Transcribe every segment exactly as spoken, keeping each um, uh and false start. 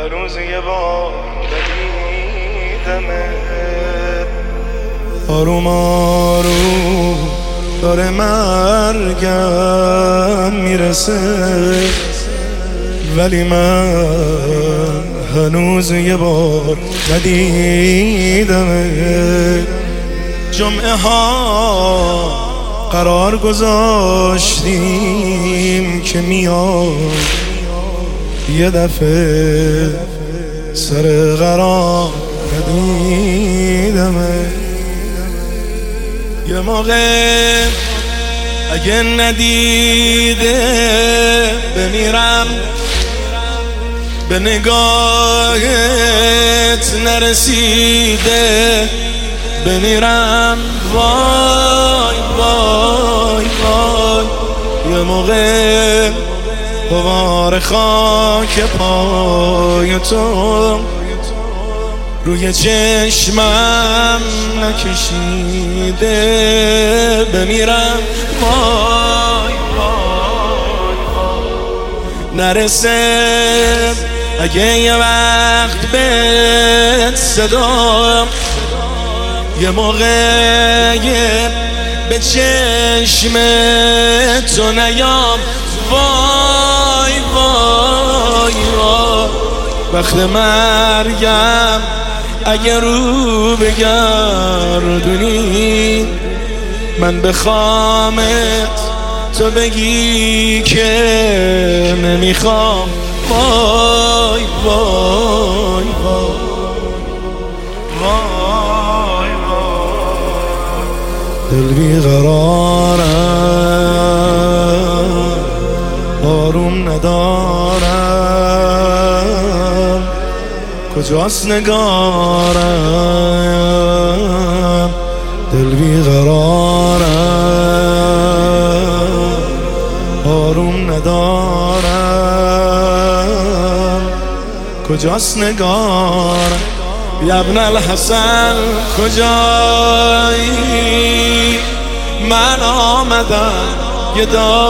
هنوز یه بار ندیدمت. آروم آروم داره مرگم میرسه، ولی من هنوز یه بار ندیدمت. جمعه ها قرار گذاشتیم که میاد یه دفعه، سر قرار ندیدمت. یه موقع اگه ندیده بمیرم، به نگاهت نرسیده بمیرم. وای وای وای، یه موقع غبار خاک پای تو روی چشمم نکشیده بمیرم. وای وای وای، نرسه اگه یه وقت بهت صدا، یه موقع به چشم تو نیام. وای وای وای، وقت مرگم اگه رو بگردونی، من بخوامت تو بگی که نمیخوام. وای وای وای وای وای، دل بیقرارم، آروم ندارم، کجاست نگارم؟ دل بیقرارم، آروم ندارم، کجاست نگارم؟ یا ابن الحسن کجایی؟ من آمدم یه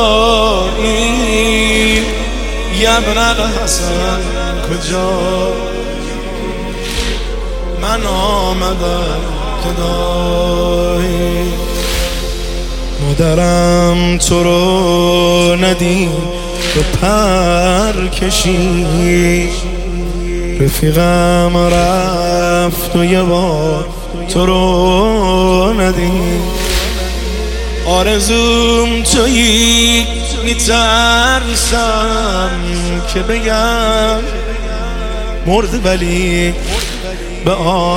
دایی. یا ابن الحسن کجایی؟ من آمدم که دایی. مادرم تو رو ندید تو پر کشید، رفیقم رفت و یه بار تو رو ندید. آرزوم تویی، میترسم که بگم مرد، ولی به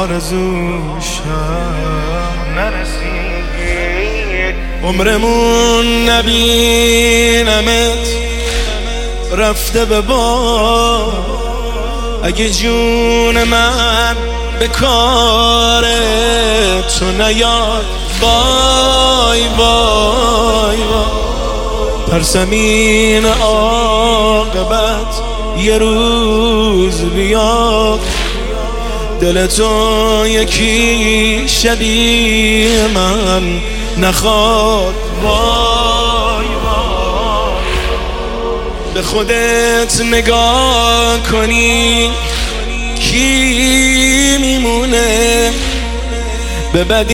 آرزوشم نرسید. عمرمون نبینمت رفته به باد، اگه جون من به کار تو نیاد. وای وای وای، ترسم این عاقبت یه روز بیاد، دل تو یکی شبیه من نخواد. وای وای، به خودت نگاه کنی کی میمونه به بدی